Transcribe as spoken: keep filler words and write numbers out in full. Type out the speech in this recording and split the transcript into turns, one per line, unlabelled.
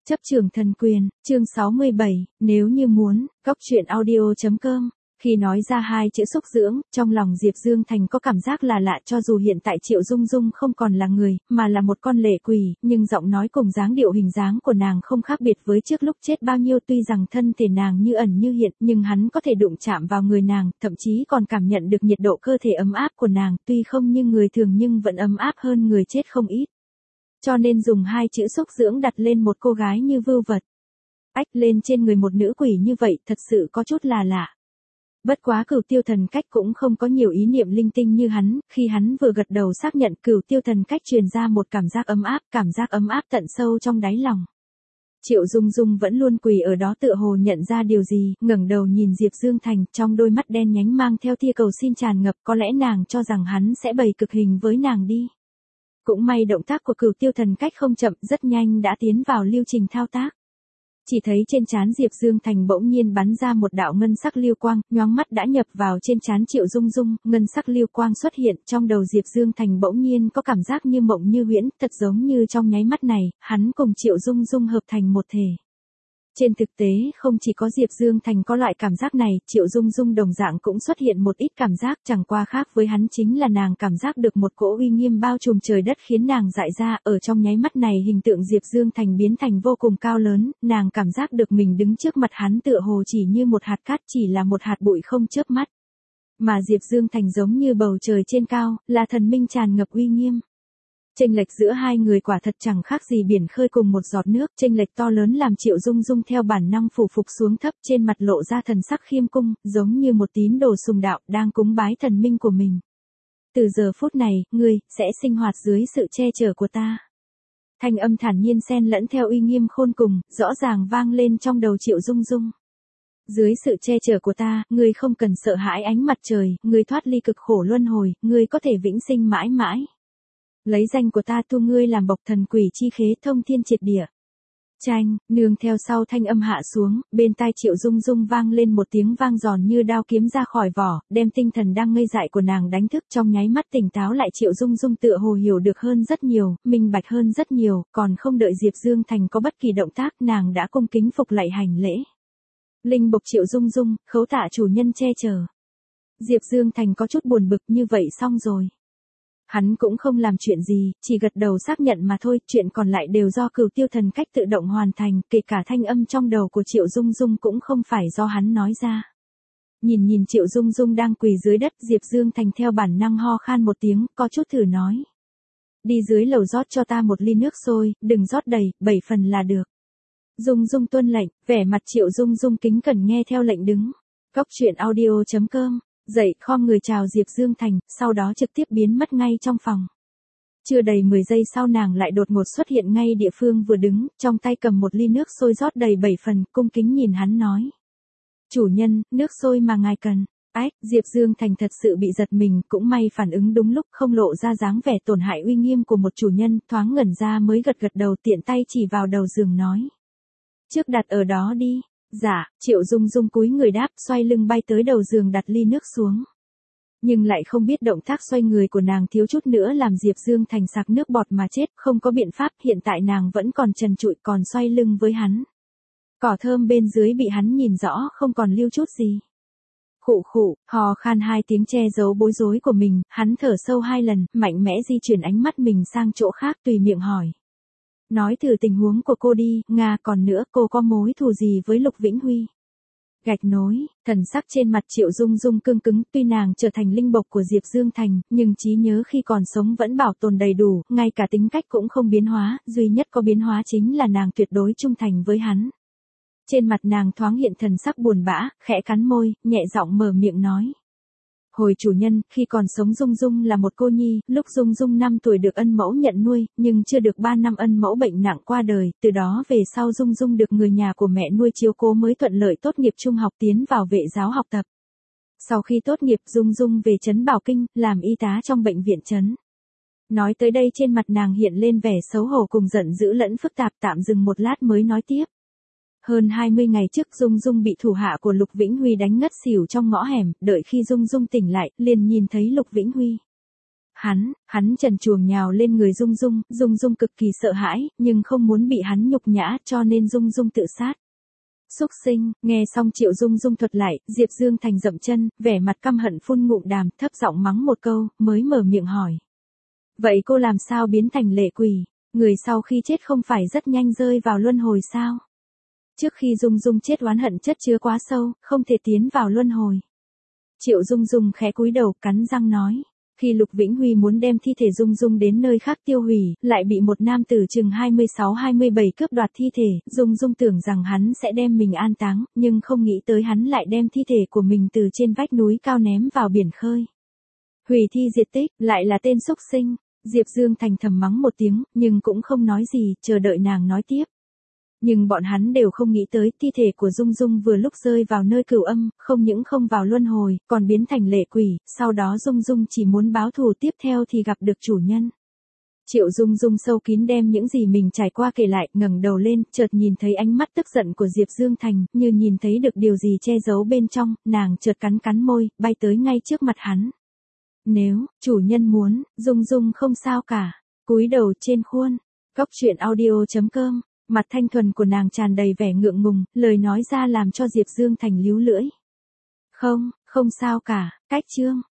Chấp trường thần quyền, chương sáu mươi bảy, nếu như muốn, góc truyện audio chấm com. Khi nói ra hai chữ xúc dưỡng, trong lòng Diệp Dương Thành có cảm giác là lạ, cho dù hiện tại Triệu Dung Dung không còn là người, mà là một con lệ quỷ, nhưng giọng nói cùng dáng điệu hình dáng của nàng không khác biệt với trước lúc chết bao nhiêu. Tuy rằng thân thể nàng như ẩn như hiện, nhưng hắn có thể đụng chạm vào người nàng, thậm chí còn cảm nhận được nhiệt độ cơ thể ấm áp của nàng, tuy không như người thường nhưng vẫn ấm áp hơn người chết không ít. Cho nên dùng hai chữ xúc dưỡng đặt lên một cô gái như vưu vật. Ách, lên trên người một nữ quỷ như vậy thật sự có chút là lạ. Bất quá Cửu Tiêu Thần Cách cũng không có nhiều ý niệm linh tinh như hắn, khi hắn vừa gật đầu xác nhận, Cửu Tiêu Thần Cách truyền ra một cảm giác ấm áp, cảm giác ấm áp tận sâu trong đáy lòng. Triệu Dung Dung vẫn luôn quỳ ở đó tựa hồ nhận ra điều gì, ngẩng đầu nhìn Diệp Dương Thành, trong đôi mắt đen nhánh mang theo tia cầu xin tràn ngập, có lẽ nàng cho rằng hắn sẽ bày cực hình với nàng đi. Cũng may động tác của Cửu Tiêu Thần Cách không chậm, rất nhanh đã tiến vào lưu trình thao tác. Chỉ thấy trên trán Diệp Dương Thành bỗng nhiên bắn ra một đạo ngân sắc lưu quang, nhoáng mắt đã nhập vào trên trán Triệu Dung Dung, ngân sắc lưu quang xuất hiện, trong đầu Diệp Dương Thành bỗng nhiên có cảm giác như mộng như huyễn, thật giống như trong nháy mắt này, hắn cùng Triệu Dung Dung hợp thành một thể. Trên thực tế, không chỉ có Diệp Dương Thành có loại cảm giác này, Triệu Dung Dung đồng dạng cũng xuất hiện một ít cảm giác, chẳng qua khác với hắn chính là nàng cảm giác được một cỗ uy nghiêm bao trùm trời đất khiến nàng dại ra, ở trong nháy mắt này hình tượng Diệp Dương Thành biến thành vô cùng cao lớn, nàng cảm giác được mình đứng trước mặt hắn tựa hồ chỉ như một hạt cát, chỉ là một hạt bụi không chớp mắt. Mà Diệp Dương Thành giống như bầu trời trên cao, là thần minh tràn ngập uy nghiêm. Chênh lệch giữa hai người quả thật chẳng khác gì biển khơi cùng một giọt nước, chênh lệch to lớn làm Triệu Dung Dung theo bản năng phủ phục xuống thấp, trên mặt lộ ra thần sắc khiêm cung, giống như một tín đồ sùng đạo đang cúng bái thần minh của mình. Từ giờ phút này, ngươi sẽ sinh hoạt dưới sự che chở của ta. Thanh âm thản nhiên xen lẫn theo uy nghiêm khôn cùng, rõ ràng vang lên trong đầu Triệu Dung Dung. Dưới sự che chở của ta, ngươi không cần sợ hãi ánh mặt trời, ngươi thoát ly cực khổ luân hồi, ngươi có thể vĩnh sinh mãi mãi. Lấy danh của ta tu ngươi làm bộc thần quỷ chi khế thông thiên triệt địa. Chanh, nương theo sau thanh âm hạ xuống, bên tai Triệu Dung Dung vang lên một tiếng vang giòn như đao kiếm ra khỏi vỏ, đem tinh thần đang ngây dại của nàng đánh thức, trong nháy mắt tỉnh táo lại. Triệu Dung Dung tựa hồ hiểu được hơn rất nhiều, minh bạch hơn rất nhiều, còn không đợi Diệp Dương Thành có bất kỳ động tác, nàng đã cung kính phục lạy hành lễ. Linh bộc Triệu Dung Dung, khấu tạ chủ nhân che chở. Diệp Dương Thành có chút buồn bực, như vậy xong rồi. Hắn cũng không làm chuyện gì, chỉ gật đầu xác nhận mà thôi, chuyện còn lại đều do Cửu Tiêu Thần Cách tự động hoàn thành, kể cả thanh âm trong đầu của Triệu Dung Dung cũng không phải do hắn nói ra. Nhìn nhìn Triệu Dung Dung đang quỳ dưới đất, Diệp Dương Thành theo bản năng ho khan một tiếng, có chút thử nói. Đi dưới lầu rót cho ta một ly nước sôi, đừng rót đầy, bảy phần là được. Dung Dung tuân lệnh, vẻ mặt Triệu Dung Dung kính cẩn nghe theo lệnh đứng. Góc truyện audio chấm com. Dậy khom người chào Diệp Dương Thành, sau đó trực tiếp biến mất ngay trong phòng. Chưa đầy mười giây sau nàng lại đột ngột xuất hiện ngay địa phương vừa đứng, trong tay cầm một ly nước sôi rót đầy bảy phần, cung kính nhìn hắn nói. Chủ nhân, nước sôi mà ngài cần. Ách, Diệp Dương Thành thật sự bị giật mình, cũng may phản ứng đúng lúc, không lộ ra dáng vẻ tổn hại uy nghiêm của một chủ nhân, thoáng ngẩn ra mới gật gật đầu, tiện tay chỉ vào đầu giường nói. Trước đặt ở đó đi. Dạ, Triệu Dung Dung cúi người đáp, xoay lưng bay tới đầu giường đặt ly nước xuống. Nhưng lại không biết động tác xoay người của nàng thiếu chút nữa làm Diệp Dương Thành sặc nước bọt mà chết, không có biện pháp, hiện tại nàng vẫn còn trần trụi, còn xoay lưng với hắn. Cỏ thơm bên dưới bị hắn nhìn rõ, không còn lưu chút gì. Khụ khụ, hò khan hai tiếng che giấu bối rối của mình, hắn thở sâu hai lần, mạnh mẽ di chuyển ánh mắt mình sang chỗ khác, tùy miệng hỏi. Nói thử tình huống của cô đi, Nga, còn nữa, cô có mối thù gì với Lục Vĩnh Huy? Gạch nối, thần sắc trên mặt Triệu Dung Dung cương cứng, tuy nàng trở thành linh bộc của Diệp Dương Thành, nhưng trí nhớ khi còn sống vẫn bảo tồn đầy đủ, ngay cả tính cách cũng không biến hóa, duy nhất có biến hóa chính là nàng tuyệt đối trung thành với hắn. Trên mặt nàng thoáng hiện thần sắc buồn bã, khẽ cắn môi, nhẹ giọng mở miệng nói. Hồi chủ nhân, khi còn sống Dung Dung là một cô nhi, lúc Dung Dung năm tuổi được ân mẫu nhận nuôi, nhưng chưa được ba năm ân mẫu bệnh nặng qua đời, từ đó về sau Dung Dung được người nhà của mẹ nuôi chiếu cố mới thuận lợi tốt nghiệp trung học tiến vào vệ giáo học tập. Sau khi tốt nghiệp Dung Dung về trấn Bảo Kinh, làm y tá trong bệnh viện trấn. Nói tới đây trên mặt nàng hiện lên vẻ xấu hổ cùng giận dữ lẫn phức tạp, tạm dừng một lát mới nói tiếp. Hơn hai mươi ngày trước Dung Dung bị thủ hạ của Lục Vĩnh Huy đánh ngất xỉu trong ngõ hẻm, đợi khi Dung Dung tỉnh lại, liền nhìn thấy Lục Vĩnh Huy. Hắn, hắn trần truồng nhào lên người Dung Dung, Dung Dung cực kỳ sợ hãi, nhưng không muốn bị hắn nhục nhã cho nên Dung Dung tự sát. Xúc sinh, nghe xong Triệu Dung Dung thuật lại, Diệp Dương Thành dậm chân, vẻ mặt căm hận phun ngụm đàm, thấp giọng mắng một câu, mới mở miệng hỏi. Vậy cô làm sao biến thành lệ quỷ? Người sau khi chết không phải rất nhanh rơi vào luân hồi sao? Trước khi Dung Dung chết oán hận chất chứa quá sâu, không thể tiến vào luân hồi. Triệu Dung Dung khẽ cúi đầu, cắn răng nói. Khi Lục Vĩnh Huy muốn đem thi thể Dung Dung đến nơi khác tiêu hủy, lại bị một nam tử chừng hai mươi sáu hai mươi bảy cướp đoạt thi thể, Dung Dung tưởng rằng hắn sẽ đem mình an táng, nhưng không nghĩ tới hắn lại đem thi thể của mình từ trên vách núi cao ném vào biển khơi. Hủy thi diệt tích, lại là tên xúc sinh. Diệp Dương Thành thầm mắng một tiếng, nhưng cũng không nói gì, chờ đợi nàng nói tiếp. Nhưng bọn hắn đều không nghĩ tới thi thể của Dung Dung vừa lúc rơi vào nơi cửu âm, không những không vào luân hồi, còn biến thành lệ quỷ, sau đó Dung Dung chỉ muốn báo thù tiếp theo thì gặp được chủ nhân. Triệu Dung Dung sâu kín đem những gì mình trải qua kể lại, ngẩng đầu lên, chợt nhìn thấy ánh mắt tức giận của Diệp Dương Thành, như nhìn thấy được điều gì che giấu bên trong, nàng chợt cắn cắn môi, bay tới ngay trước mặt hắn. Nếu, chủ nhân muốn, Dung Dung không sao cả. Cúi đầu trên khuôn, góc truyện audio chấm com. Mặt thanh thuần của nàng tràn đầy vẻ ngượng ngùng, lời nói ra làm cho Diệp Dương Thành líu lưỡi. Không, không sao cả, cách chương.